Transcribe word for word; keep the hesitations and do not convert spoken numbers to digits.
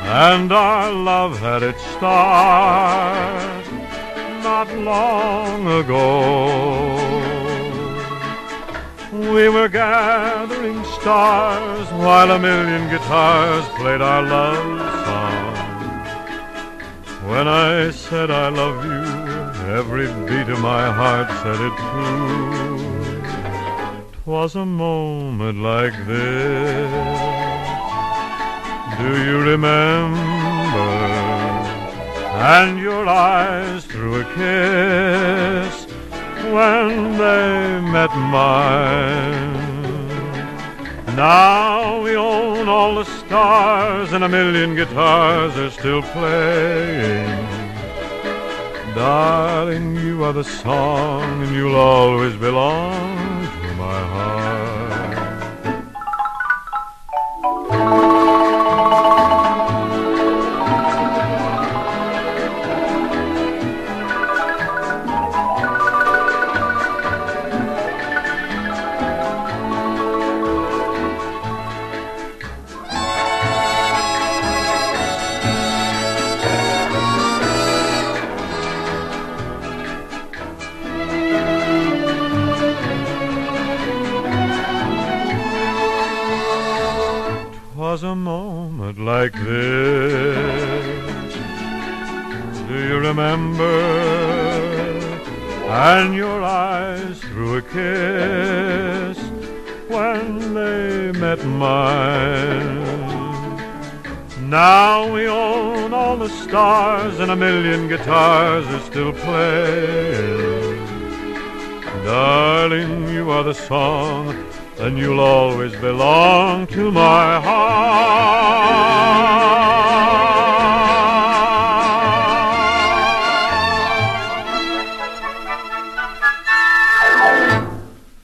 and our love had its start not long ago. We were gathering stars while a million guitars played our love song. When I said I love you, every beat of my heart said it too. 'Twas a moment like this. Do you remember? And your eyes threw a kiss when they met mine. Now we own all the stars and a million guitars are still playing. Darling, you are the song and you'll always belong to my heart. Was a moment like this. Do you remember? And your eyes threw a kiss when they met mine. Now we own all the stars and a million guitars are still playing. Darling, you are the song and you'll always belong to my heart.